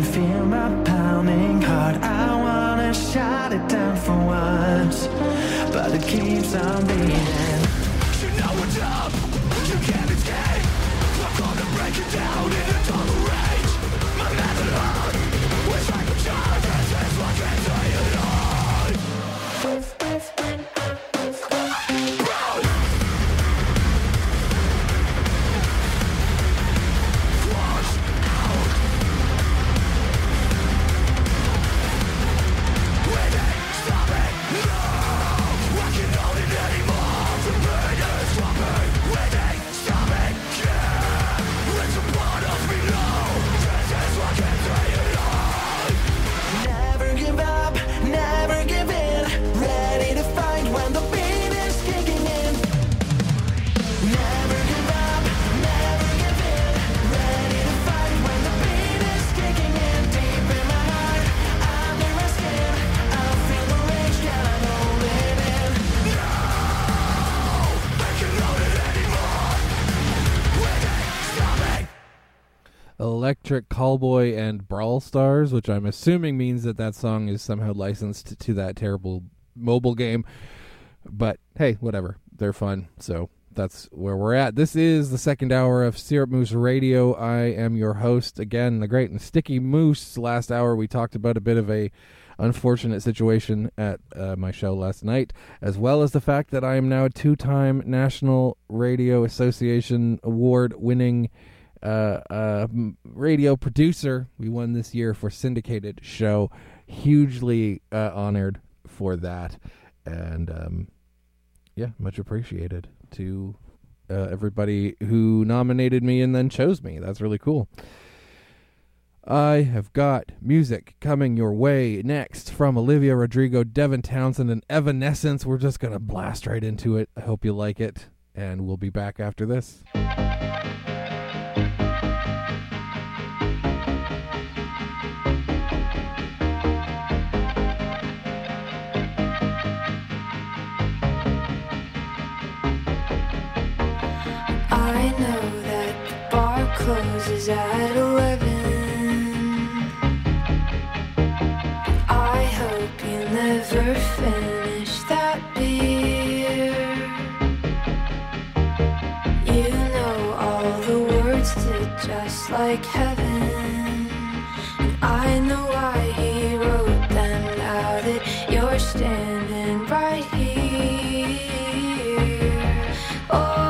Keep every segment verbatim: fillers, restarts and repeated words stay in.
feel my pounding heart. I wanna shut it down for once, but it keeps on beating. You know what's up, you can't escape. I'm gonna break it down in a total rage. My mental heart, wish I could charge it. It's like I tell you not. Flush out. Waiting, stop it, no. I can't hold it anymore. The pain is dropping. Waiting, stop it, yeah. It's a part of me now. This is what I tell you not. Never give up, never give in. Ready to fight when the beat is kicking in. Never give up, never give in. Ready to fight when the beat is kicking in. Deep in my heart, under my skin, I feel the rage, can't hold it in. No, I can't hold it anymore. Waiting, stop it. Electric Callboy and Brawl Stars, which I'm assuming means that that song is somehow licensed to that terrible mobile game. But hey, whatever. They're fun. So that's where we're at. This is the second hour of Syrup Moose Radio. I am your host, again, the great and sticky Moose. Last hour we talked about a bit of a unfortunate situation at uh, my show last night, as well as the fact that I am now a two-time National Radio Association award-winning uh, uh, m- radio producer. We won this year for syndicated show. Hugely uh, honored for that. And um, yeah, much appreciated to uh, everybody who nominated me and then chose me. That's really cool. I have got music coming your way next from Olivia Rodrigo, Devin Townsend, and Evanescence. We're just going to blast right into it. I hope you like it, and we'll be back after this. I know that the bar closes at eleven. I hope you never finish that beer. You know all the words to Just Like Heaven, and I know why he wrote them now that you're standing right here. Oh,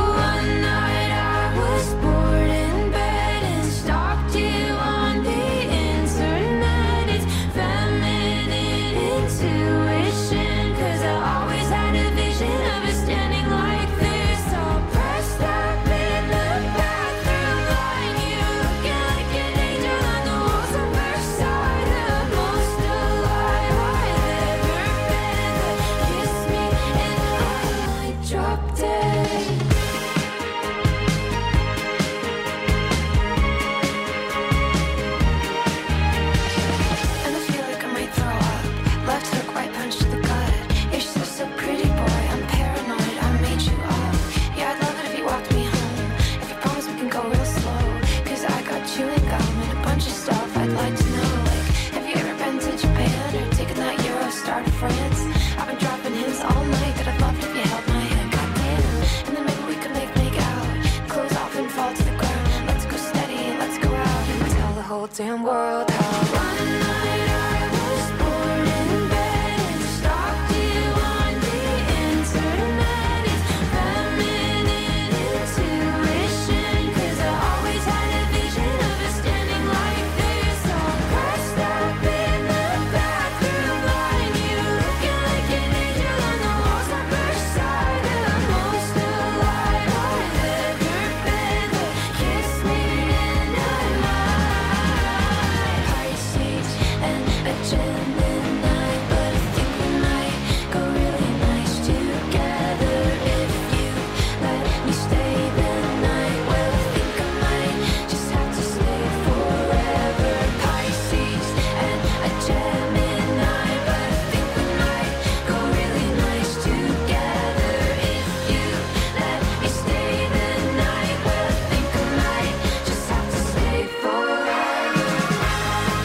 damn world how one night I was born in bed and stalked you on the internet. It's feminine intuition, 'cause I always had a vision of us standing like this, all pressed up in the bathroom line. You looking like an angel on the walls on Versailles. The most alive I've ever been, but kiss me and I might. And a Gemini, but I think we might go really nice together if you let me stay the night. Well, I think I might just have to stay forever. Pisces and a Gemini, but I think we might go really nice together if you let me stay the night. Well, I think I might just have to stay forever.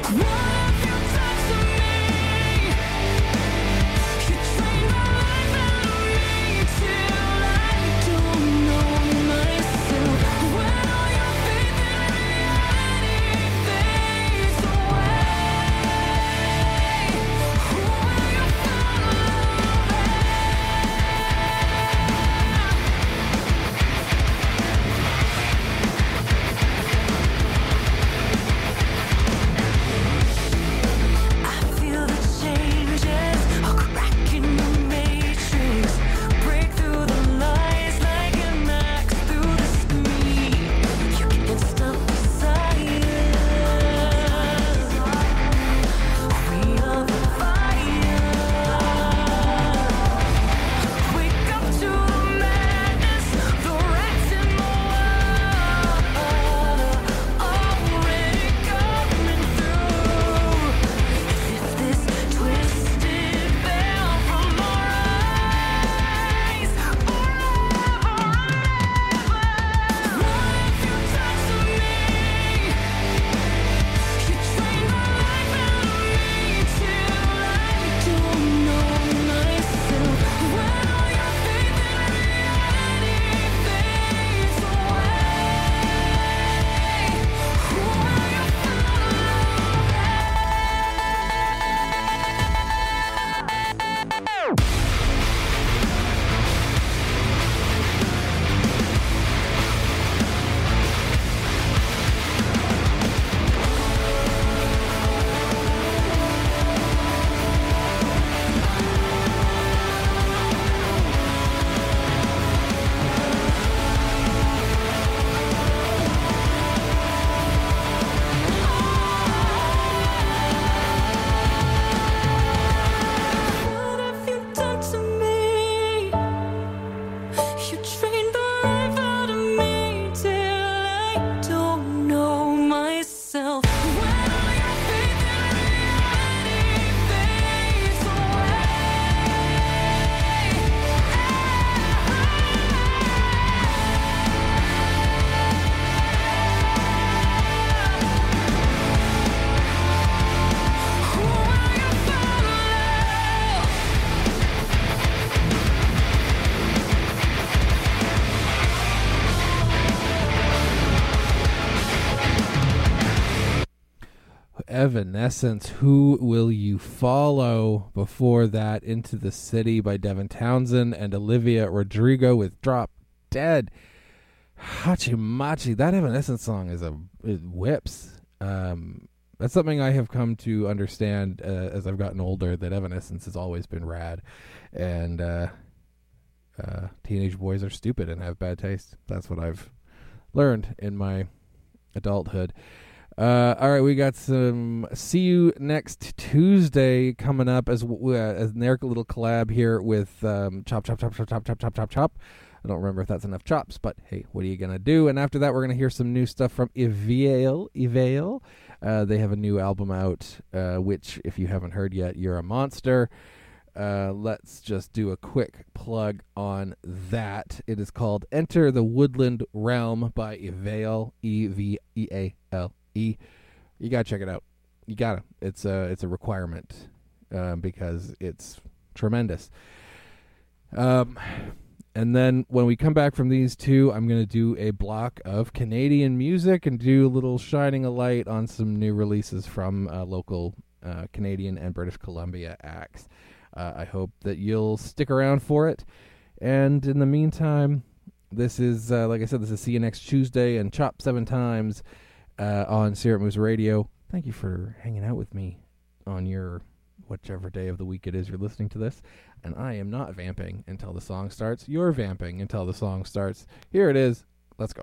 Evanescence, Who Will You Follow? Before that, Into the City by Devin Townsend and Olivia Rodrigo with Drop Dead. Hachimachi, that Evanescence song is a it whips. Um, that's something I have come to understand uh, as I've gotten older, that Evanescence has always been rad. And uh, uh, teenage boys are stupid and have bad taste. That's what I've learned in my adulthood. Uh, all right, we got some See You Next Tuesday coming up as uh, as an Eric little collab here with um, Chop Chop Chop Chop Chop Chop Chop Chop Chop. I don't remember if that's enough chops, but hey, what are you gonna do? And after that, we're gonna hear some new stuff from Evail. Evail, uh, they have a new album out, uh, which if you haven't heard yet, you're a monster. Uh, let's just do a quick plug on that. It is called Enter the Woodland Realm by Evail. E V E A L. E, you gotta check it out. You gotta. It's a it's a requirement uh, because it's tremendous. Um, and then when we come back from these two, I'm gonna do a block of Canadian music and do a little shining a light on some new releases from uh, local uh, Canadian and British Columbia acts. Uh, I hope that you'll stick around for it. And in the meantime, this is uh, like I said, this is See You Next Tuesday and Chop Seven Times. Uh, on Syrup Moves Radio. Thank you for hanging out with me on your whichever day of the week it is you're listening to this. And I am not vamping until the song starts. You're vamping until the song starts. Here it is. Let's go.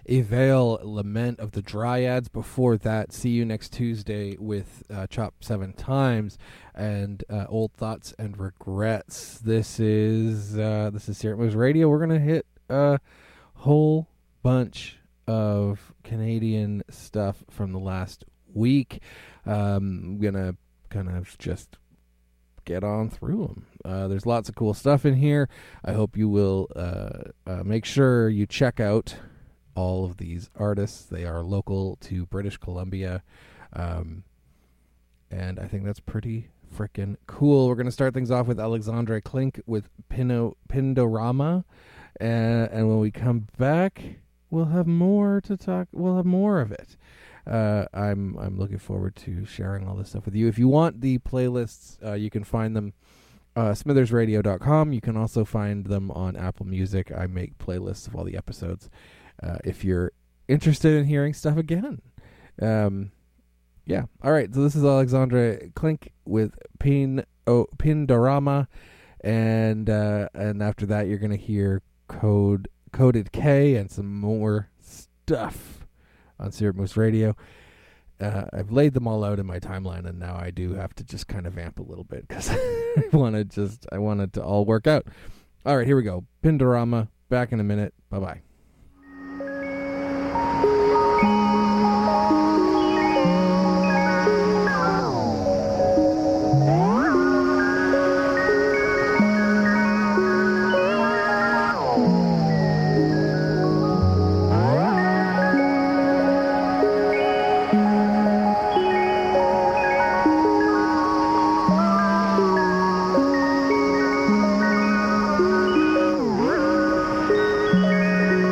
Avail, Lament of the Dryads. Before that, See You Next Tuesday with uh, Chop Seven Times and uh, Old Thoughts and Regrets. This is uh, this is Spirit Moves Radio. We're gonna hit a whole bunch of Canadian stuff from the last week. Um, I'm gonna kind of just get on through them. Uh, there's lots of cool stuff in here. I hope you will uh, uh, make sure you check out all of these artists. They are local to British Columbia. Um, and I think that's pretty freaking cool. We're going to start things off with Alexandre Klink with Pino, Pindorama. Uh, and when we come back, we'll have more to talk. We'll have more of it. Uh, I'm I'm looking forward to sharing all this stuff with you. If you want the playlists, uh, you can find them uh, smithers radio dot com. You can also find them on Apple Music. I make playlists of all the episodes. Uh, if you're interested in hearing stuff again. Um, yeah. All right. So this is Alexandre Klink with Pin, oh, Pindorama. And uh, and after that, you're going to hear Code Coded K and some more stuff on Spirit Moose Radio. Uh, I've laid them all out in my timeline, and now I do have to just kind of vamp a little bit because I want to just, I want it to all work out. All right, here we go. Pindorama. Back in a minute. Bye-bye. Thank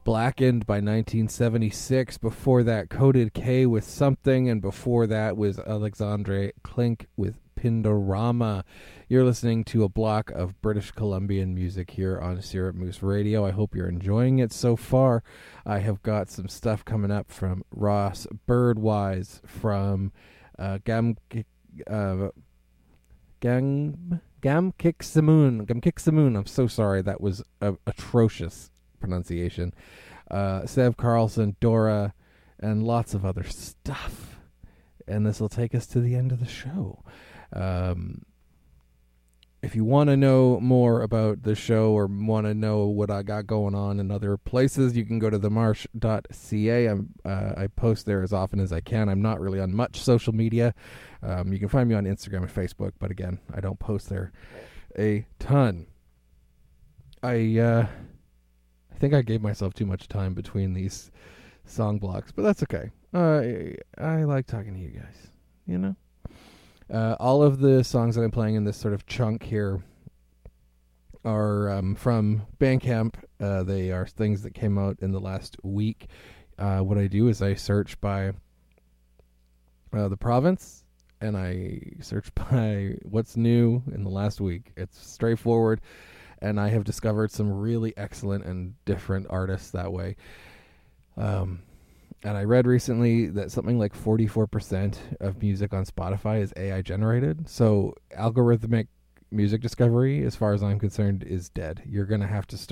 Blackened by nineteen seventy-six. Before that, Coded K with Something, and before that was Alexandre Klink with Pindorama. You're listening to a block of British Columbian music here on Syrup Moose Radio. I hope you're enjoying it so far. I have got some stuff coming up from Ross Birdwise, from uh, Gam uh, Gam Gam Kixamoon. Gam Kixamoon. I'm so sorry. That was a atrocious pronunciation. Uh, Sev Carlson, Dora, and lots of other stuff. And this will take us to the end of the show. Um, if you want to know more about the show or want to know what I got going on in other places, you can go to the marsh dot c a. I'm, uh, I post there as often as I can. I'm not really on much social media. Um, you can find me on Instagram and Facebook, but again, I don't post there a ton. I... Uh, I think I gave myself too much time between these song blocks, but that's okay. Uh, I, I like talking to you guys, you know? Uh, all of the songs that I'm playing in this sort of chunk here are um, from Bandcamp. Uh, they are things that came out in the last week. Uh, what I do is I search by uh, the province, and I search by what's new in the last week. It's straightforward. And I have discovered some really excellent and different artists that way. Um, and I read recently that something like forty-four percent of music on Spotify is A I generated. So algorithmic music discovery, as far as I'm concerned, is dead. You're going to have to start